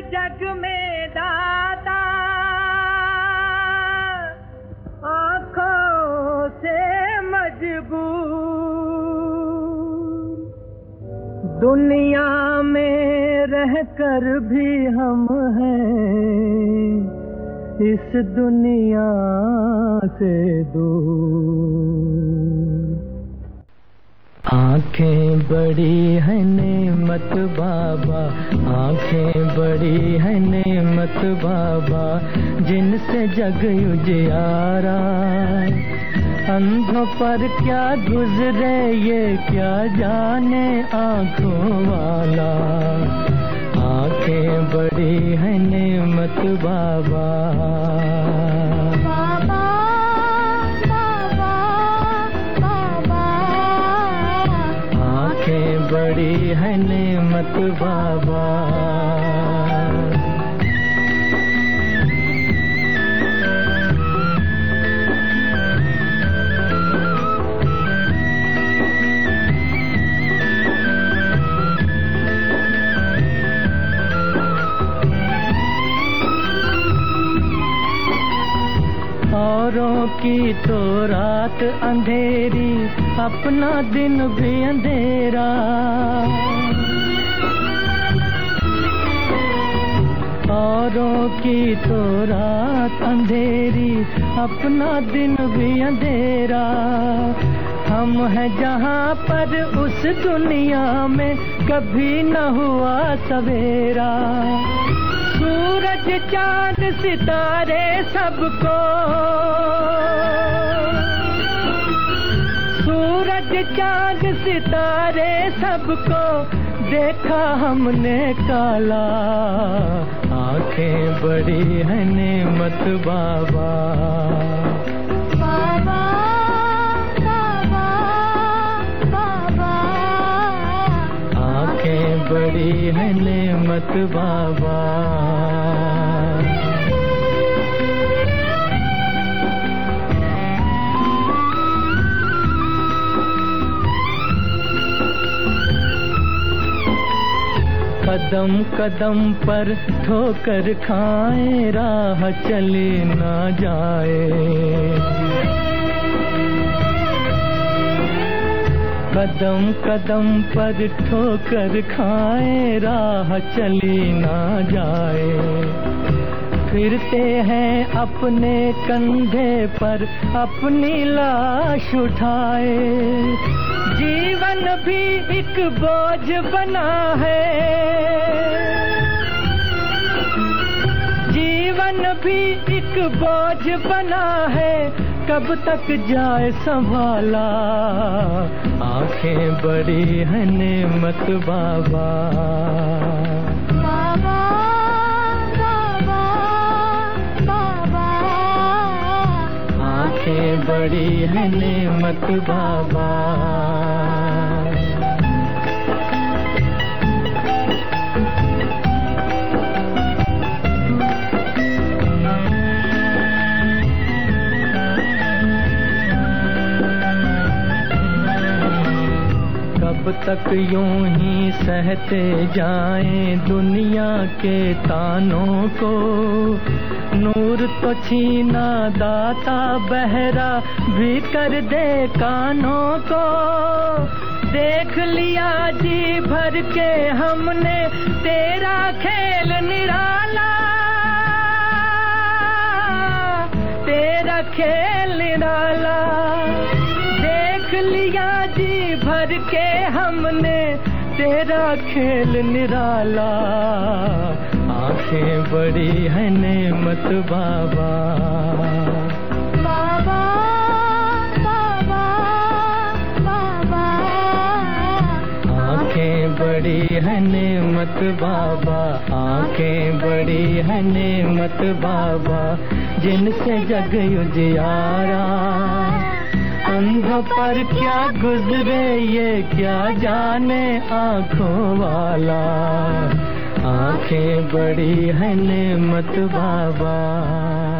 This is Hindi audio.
जग में दाता आँखों से मजबूर, दुनिया में रहकर भी हम हैं इस दुनिया से दूर। आँखें बड़ी है नेमत बाबा, आँखें बड़ी है नेमत बाबा, जिनसे जग उजियारा। अंधों पर क्या गुजरे ये क्या जाने आँखों वाला। आँखें बड़ी है नेमत बाबा। बड़ी है नेमत बाबा। औरों की तो रात अंधेरी, अपना दिन भी अंधेरा। औरों की तो रात अंधेरी, अपना दिन भी अंधेरा। हम हैं जहाँ पर उस दुनिया में कभी न हुआ सवेरा। सूरज चांद सितारे सबको, सूरज चांद सितारे सबको देखा हमने काला। आँखें बड़ी है नेमत बाबा। बाबा बाबा बाबा, आँखें बड़ी है नेमत बाबा। कदम कदम पर ठोकर खाए, राह चली ना जाए। कदम कदम पर ठोकर खाए, राह चली ना जाए। फिरते हैं अपने कंधे पर अपनी लाश उठाए। जीवन भी एक बोझ बना है, जीवन भी एक बोझ बना है, कब तक जाए संभाला। आँखें बड़ी है नेमत बाबा। बाबा बाबा बाबा, आँखें बड़ी है नेमत बाबा। कब तक यूं ही सहते जाएं दुनिया के तानों को। नूर तो छीना दाता, बहरा भी कर दे कानों को। देख लिया जी भर के हमने तेरा खेल निराला, तेरा खेल निराला। देख लिया जी भर के हमने तेरा खेल निराला। आँखें बड़ी है नेमत बाबा। बाबा बाबा बाबा, आँखें बड़ी है नेमत बाबा। आँखें बड़ी है नेमत बाबा, जिनसे जग उजियारा। अंधों पर क्या गुजरे ये क्या जाने आँखों वाला। आँखें बड़ी है नेमत बाबा।